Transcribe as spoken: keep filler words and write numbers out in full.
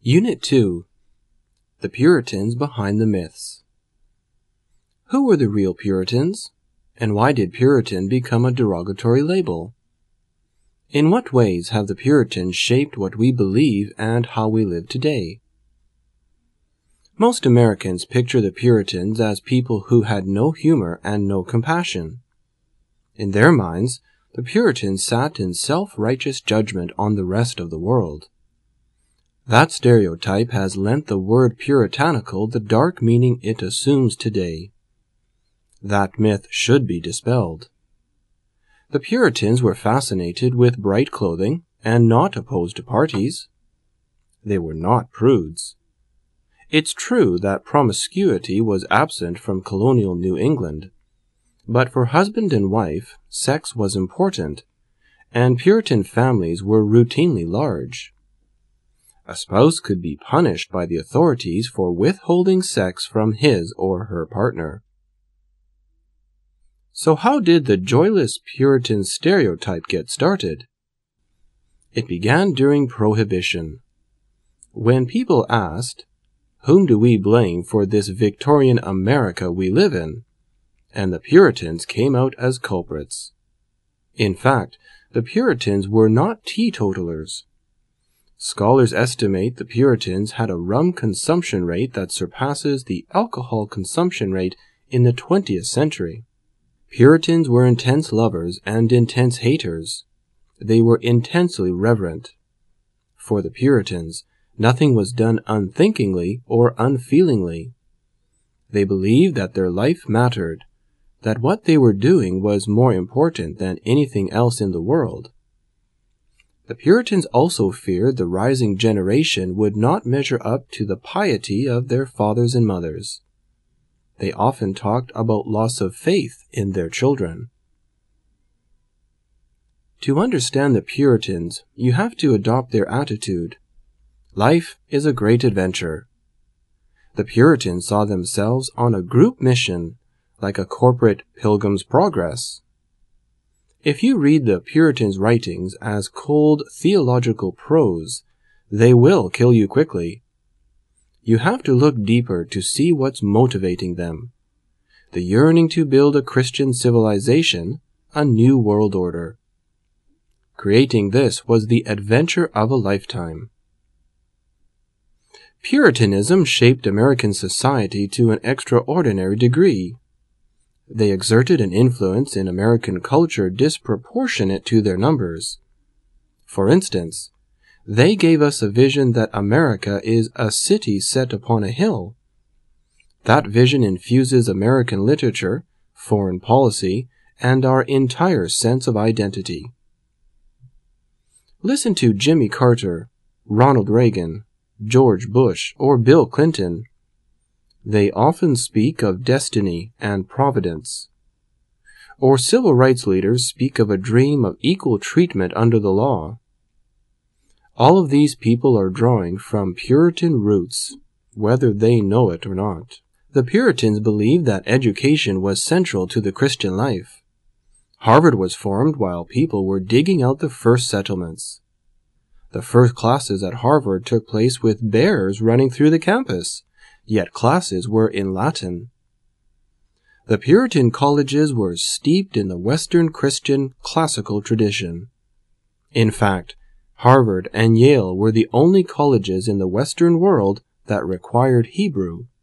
Unit two. The Puritans Behind the Myths. Who were the real Puritans, and why did Puritan become a derogatory label? In what ways have the Puritans shaped what we believe and how we live today? Most Americans picture the Puritans as people who had no humor and no compassion. In their minds, the Puritans sat in self-righteous judgment on the rest of the world. That stereotype has lent the word puritanical the dark meaning it assumes today. That myth should be dispelled. The Puritans were fascinated with bright clothing and not opposed to parties. They were not prudes. It's true that promiscuity was absent from colonial New England, but for husband and wife, sex was important, and Puritan families were routinely large. A spouse could be punished by the authorities for withholding sex from his or her partner. So how did the joyless Puritan stereotype get started? It began during Prohibition. When people asked, "Whom do we blame for this Victorian America we live in?" and the Puritans came out as culprits. In fact, the Puritans were not teetotalers. Scholars estimate the Puritans had a rum consumption rate that surpasses the alcohol consumption rate in the twentieth century. Puritans were intense lovers and intense haters. They were intensely reverent. For the Puritans, nothing was done unthinkingly or unfeelingly. They believed that their life mattered, that what they were doing was more important than anything else in the world. The Puritans also feared the rising generation would not measure up to the piety of their fathers and mothers. They often talked about loss of faith in their children. To understand the Puritans, you have to adopt their attitude. Life is a great adventure. The Puritans saw themselves on a group mission, like a corporate Pilgrim's Progress. If you read the Puritans' writings as cold theological prose, they will kill you quickly. You have to look deeper to see what's motivating them. The yearning to build a Christian civilization, a new world order. Creating this was the adventure of a lifetime. Puritanism shaped American society to an extraordinary degree. They exerted an influence in American culture disproportionate to their numbers. For instance, they gave us a vision that America is a city set upon a hill. That vision infuses American literature, foreign policy, and our entire sense of identity. Listen to Jimmy Carter, Ronald Reagan, George Bush, or Bill Clinton. They often speak of destiny and providence. Or civil rights leaders speak of a dream of equal treatment under the law. All of these people are drawing from Puritan roots, whether they know it or not. The Puritans believed that education was central to the Christian life. Harvard was formed while people were digging out the first settlements. The first classes at Harvard took place with bears running through the campus, yet classes were in Latin. The Puritan colleges were steeped in the Western Christian classical tradition. In fact, Harvard and Yale were the only colleges in the Western world that required Hebrew.